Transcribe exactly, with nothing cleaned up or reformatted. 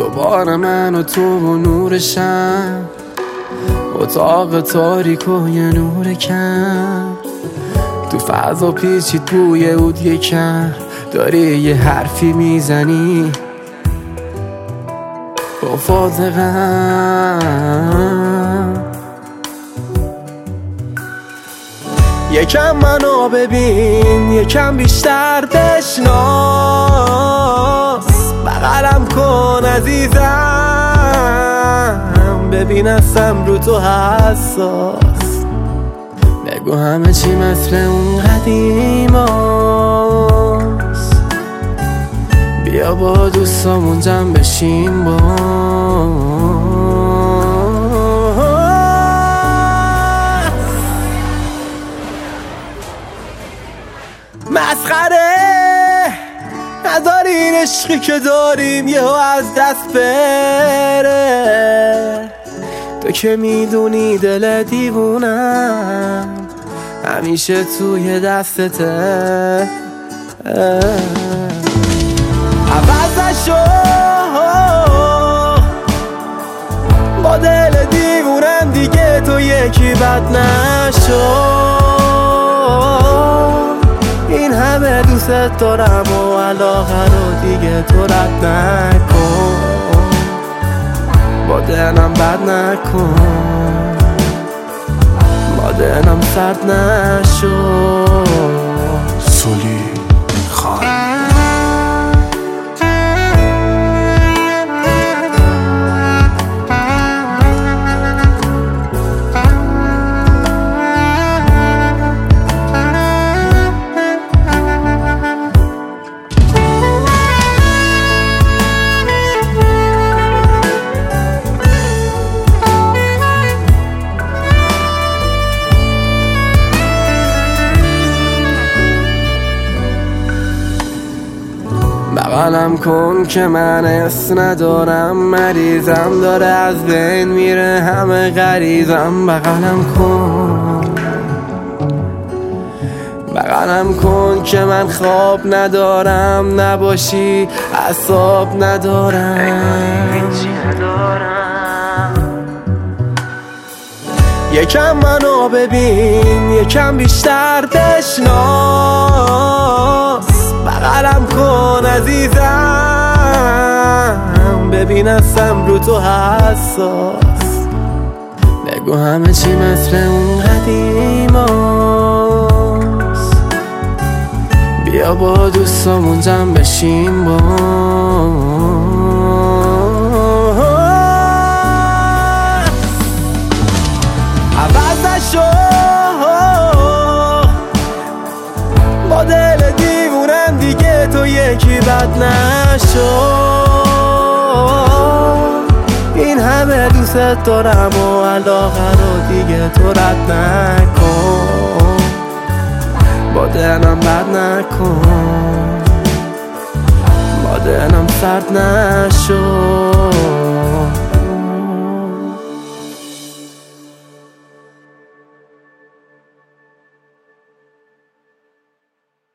دوباره من و تو و نور شب، اتاق تاریک و یه نور کم، تو فضا پیچید بوی عود یکم، داری یه حرفی میزنی با فاضقم. یکم منو ببین، یکم بیشتر بشناس، بغلم کن عزیزم، ببین هستم رو تو حساس. بگو همه چی مثل اون قدیماست، بیا با دوستامون جمع بشیم با مسخره. نداری این عشقی که داریم یهو از دست بره، تو که میدونی دل دیوونم همیشه توی دستته. عوض نشو با دل دیوونم دیگه، تو یکی بد نشو. این همه دوست دارم و علاقه رو دیگه تو رد نکن، با دلم بد نکن، با دلم سرد نشو. سولی خان بغلم کن که من اس ندارم، مریضم داره از بین میره همه غریزم. بغلم کن، بغلم کن که من خواب ندارم، نباشی اعصاب ندارم. یکم منو ببین، یکم بیشتر بشناس، بغلم کن عزیزم، ببین هستم رو تو حساس. بگو همه چی مثل اون قدیماست، بیا با دوستامون جمع بشیم با عوض نشو با دل دیوونم دیگه، تو یکی بد نشو. این همه دوست دارم و علاقه رو دیگه تو رد نکن، با دلم بد نکن، با دلم سرد نشو.